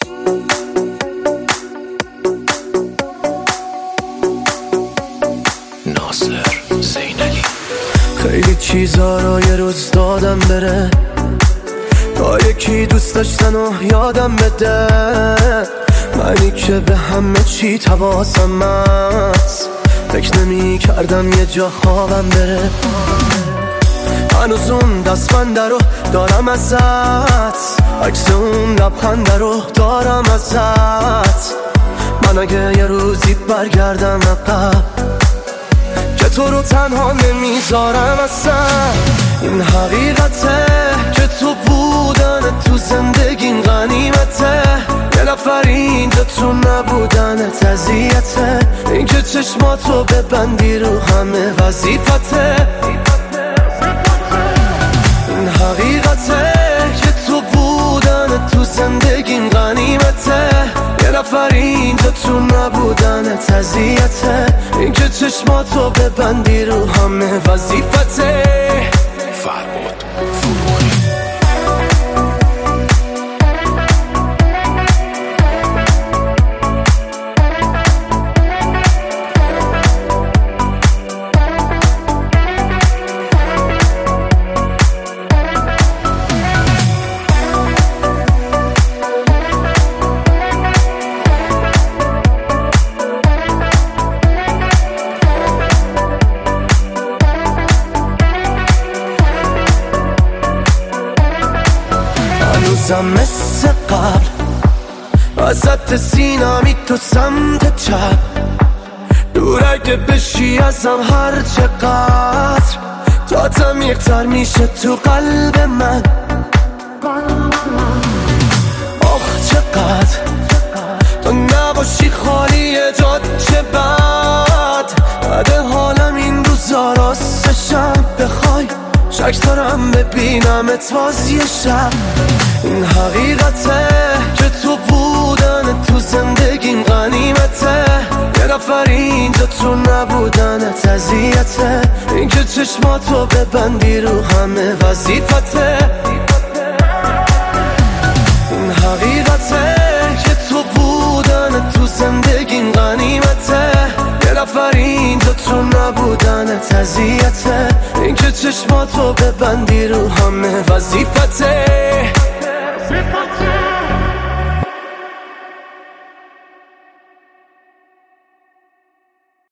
ناصر زینلی. خیلی چیزا رو یه روز دادم بره، تا یکی دوست داشتن و یادم بده. منی که به همه چی تواسم هست، فکر نمی کردم یه جا خوابم بره. هنوز اون دستبنده رو دارم ازت، عکس اون لبخنده رو دارم ازت. من اگه یه روزی برگردم عقب، که تو رو تنها نمیذارم اصلا. این حقیقته که تو بودن تو زندگیم غنیمته. یه نفر اینجا تو نبودن اذیته. این که چشماتو ببندی رو همه وظیفته. این حقیقته که تو بودن تو زندگیم غنیمته. یه نفر اینجا تو نبودن اذیته. این که چشماتو ببندی رو همه وظیفته. فرباد فروغی. هنوزم مثل قبل ازت سینمی تو سمت چپ. دور اگه بشی ازم هر چقدر، جاتم یکتر میشه تو قلب من. آخ چقدر تو نباشی خالی جات چه بد. بده حالم این روزا راستشم، بخوای شک دارم ببینمت بازی شب. این حقیقته که تو بودن تو زندگیم غنیمته. یه نفر اینجا تو نبودن اذیته. این که چشماتو ببندی رو همه وظیفته. این حقیقته که تو بودن تو زندگیم غنیمته. یه نفر اینجا تو نبودن اذیته. این که چشماتو ببندی رو همه وظیفته.